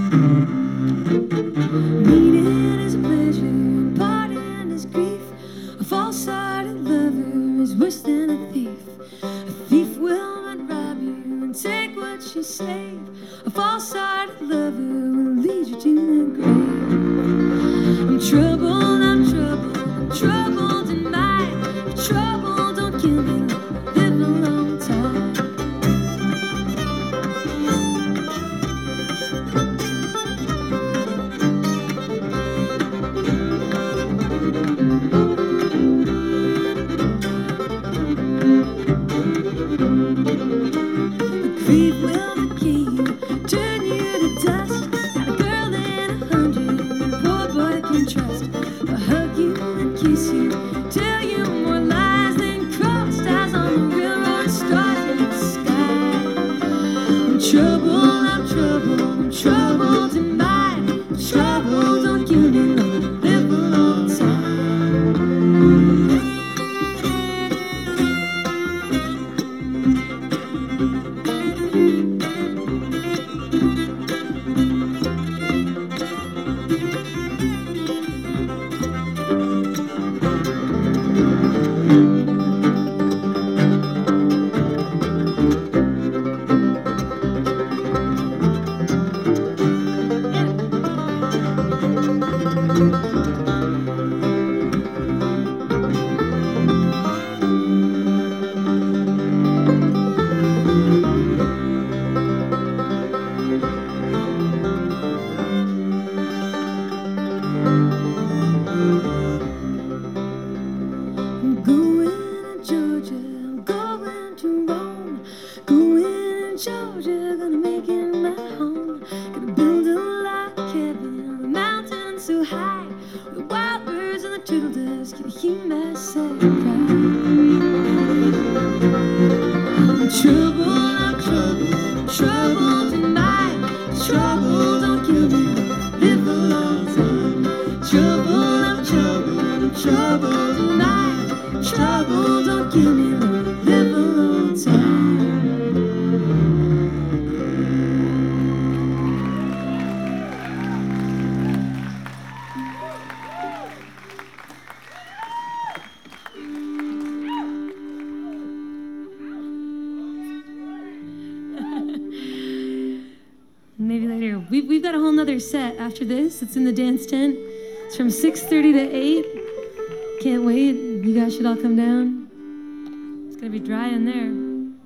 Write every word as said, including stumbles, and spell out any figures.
Meaning is a pleasure, and pardon is grief. A false-hearted lover is worse than a thief. A thief will not rob you and take what you save. A false-hearted lover will lead you to the grave. I'm troubled, I'm troubled, I'm troubled in mind. If trouble don't kill me, live a long time. Grief will decay you, turn you to dust. Not a girl in a hundred, a poor boy can trust. They'll hug you and kiss you, tell you more lies than crossed eyes on the railroad, stars in the sky. I'm troubled, I'm troubled, I'm troubled in mind. Trouble don't kill me, Lord, live a long time. I'm going to Georgia, I'm going to Rome. Going to Georgia, gonna make it my home. Gonna build a log cabin on a mountain so high, where the wild birds and the turtle doves can hear my sad cry. I'm troubled, I'm troubled, I'm troubled in mind. Trouble don't kill me, live a long time. Trouble, I'm troubled, I'm troubled in mind. Trouble don't kill me, Lord, live a long time. Maybe later. We've, we've got a whole nother set after this. It's in the dance tent. It's from six thirty to eight. Can't wait. You guys should all come down. It's going to be dry in there.